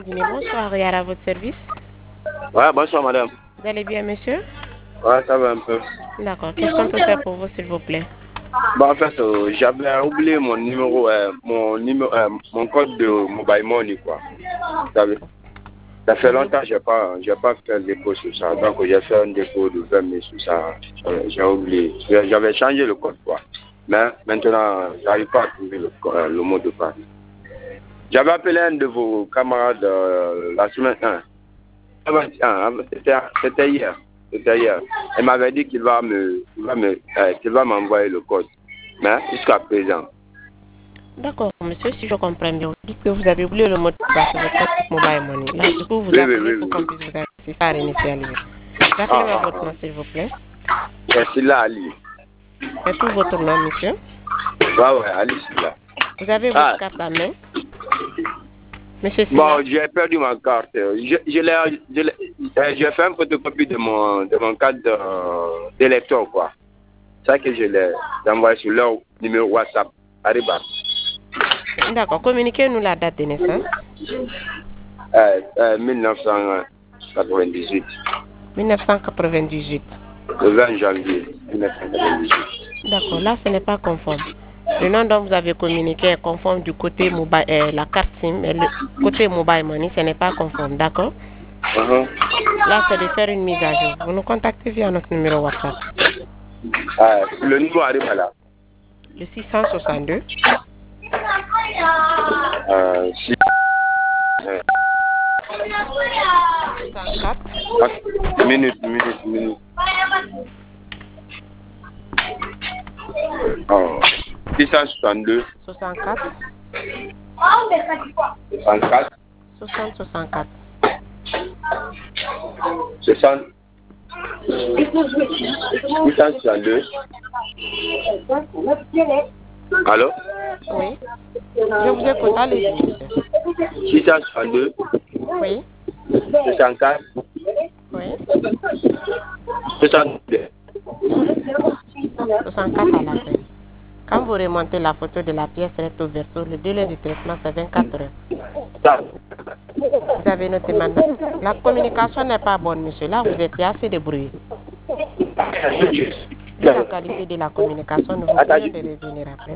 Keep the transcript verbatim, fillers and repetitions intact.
Dîner, bonsoir, et à votre service. Ouais, bonsoir madame. Vous allez bien, monsieur? Ouais, ça va un peu. D'accord. Qu'est-ce qu'on peut faire pour vous, s'il vous plaît? Bah, en fait, euh, j'avais oublié mon numéro, euh, mon numéro, euh, mon code de mobile money, quoi. Vous savez, ça fait longtemps que j'ai pas, j'ai pas fait un dépôt sur ça. Donc, j'ai fait un dépôt de vingt mille sur ça. Euh, J'ai oublié. J'avais changé le code, quoi. Mais maintenant, j'arrive pas à trouver le, euh, le mot de passe. J'avais appelé un de vos camarades euh, la semaine un. C'était hier. C'était hier. Il m'avait dit qu'il va me, il va me, euh, qu'il va m'envoyer le code. Mais jusqu'à présent. D'accord, monsieur, si je comprends bien, vous dites que vous avez oublié le mot de passe de votre compte mobile money. Là, du coup, vous Oui, appelez oui, oui, pour oui. qu'on puisse vous assister à réinitialiser. Rappelez-moi Ah, ah, votre nom, ah. s'il vous plaît. C'est là, Ali. C'est tout votre nom, monsieur. Ouais, ouais, Ali, c'est là. Vous avez votre Ah, carte à main. Monsieur Silla. bon, j'ai perdu ma carte. Je, je l'ai, je l'ai- euh, j'ai fait une photocopie de mon, de mon carte euh, d'électeur, quoi. C'est ça que je l'ai envoyé sur leur numéro WhatsApp. Arriba. D'accord, communiquez-nous la date de naissance. Euh, euh, mille neuf cent quatre-vingt-dix-huit. mille neuf cent quatre-vingt-dix-huit. Le vingt janvier mille neuf cent quatre-vingt-dix-huit. D'accord, là, ce n'est pas conforme. Le nom dont vous avez communiqué est conforme du côté mobile, euh, la carte SIM, mais le côté mobile money, ce n'est pas conforme, d'accord? Uh-huh. Là, c'est de faire une mise à jour. Vous nous contactez via notre numéro WhatsApp. Euh, le numéro arrive là. Le six cent soixante-deux. Euh, si, euh, soixante-quatre. ah, minute, minute, minute. Oh, six cent soixante-deux. soixante-quatre. soixante-quatre. soixante soixante-quatre. soixante. six cent soixante-deux. Allô? Oui. Je vous écoute, allez-y, monsieur. six cent soixante-deux. Oui. soixante-quatre. Oui. soixante-deux. soixante-quatre à la fin. Quand vous remontez la photo de la pièce recto verso, le délai de traitement, c'est vingt-quatre heures. Vous avez noté maintenant. La communication n'est pas bonne, monsieur. Là, vous êtes assez débrouillé. Vu la qualité de la communication, nous vous prions de revenir après.